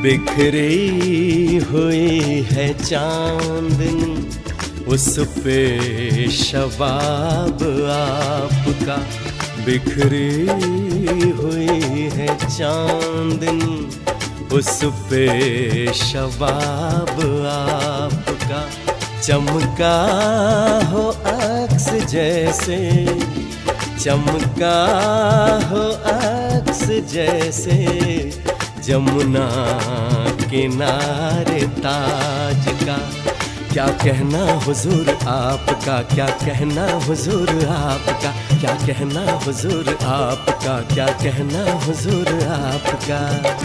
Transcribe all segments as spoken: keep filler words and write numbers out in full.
बिखरी हुई है चांदनी, उस पे शबाब आपका। बिखरी हुई है चांदनी, उस पे शबाब आपका। चमका हो अक्स जैसे, चमका हो अक्स जैसे, जमुना किनारे ताज का। क्या कहना हुजूर आपका, क्या कहना हुजूर आपका, क्या कहना हुजूर आपका, क्या कहना हुजूर आपका।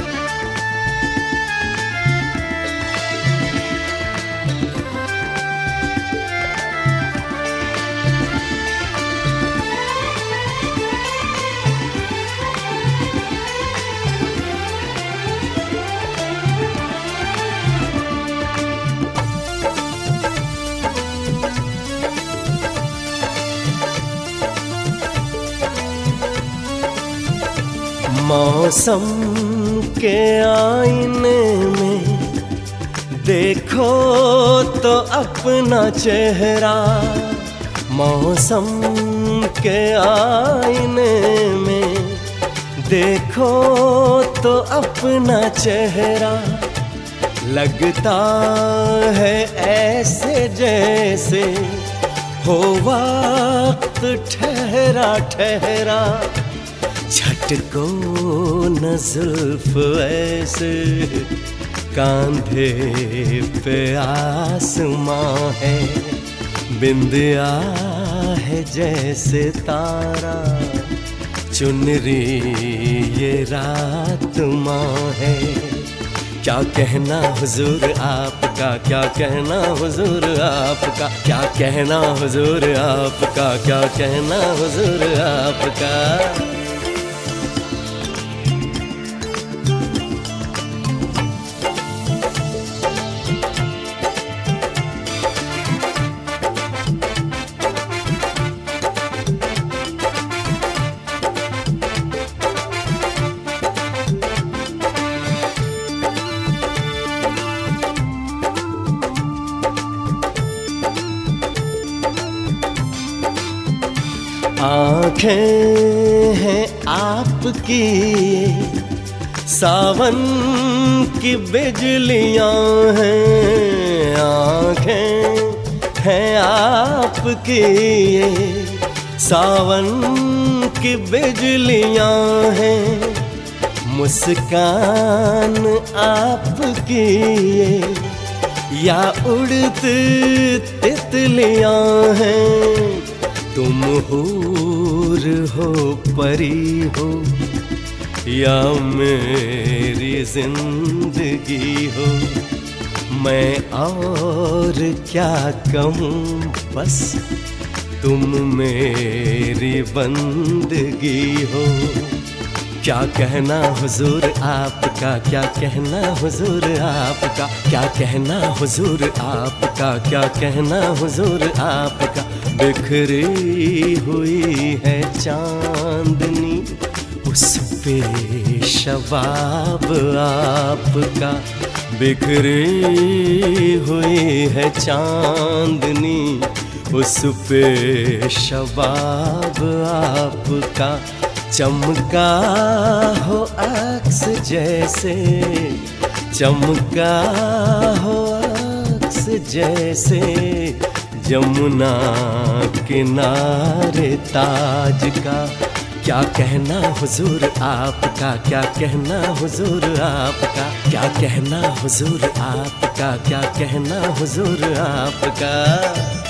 मौसम के आईने में देखो तो अपना चेहरा। मौसम के आईने में देखो तो अपना चेहरा। लगता है ऐसे जैसे हो वक्त ठहरा ठहरा। झटको न जुल्फ ऐसे, कांधे पे आसमां है। बिंदिया है जैसे तारा, चुनरी ये रात माँ है। क्या कहना हुजूर आपका, क्या कहना हुजूर आपका, क्या कहना हुजूर आपका, क्या कहना हुजूर आपका। आँखें हैं आपकी सावन की बिजलियाँ हैं। आँखें हैं आपकी सावन की बिजलियाँ हैं। मुस्कान आपकी या उड़ती तितलियाँ हैं। तुम हूर हो परी हो या मेरी जिंदगी हो। मैं और क्या कहूँ, बस तुम मेरी बंदगी हो। क्या कहना हुजूर आपका, क्या कहना हुजूर आपका, क्या कहना हुजूर आपका, क्या कहना हुजूर आपका। बिखरी हुई है चांदनी, उस पे शबाब आपका। बिखरी हुई है चांदनी, उस पे शबाब आपका। चमका हो अक्स जैसे, चमका हो अक्स जैसे, जमुना किनारे ताज का। क्या कहना हुजूर आपका, क्या कहना हुजूर आपका, क्या कहना हुजूर आपका, क्या कहना हुजूर आपका।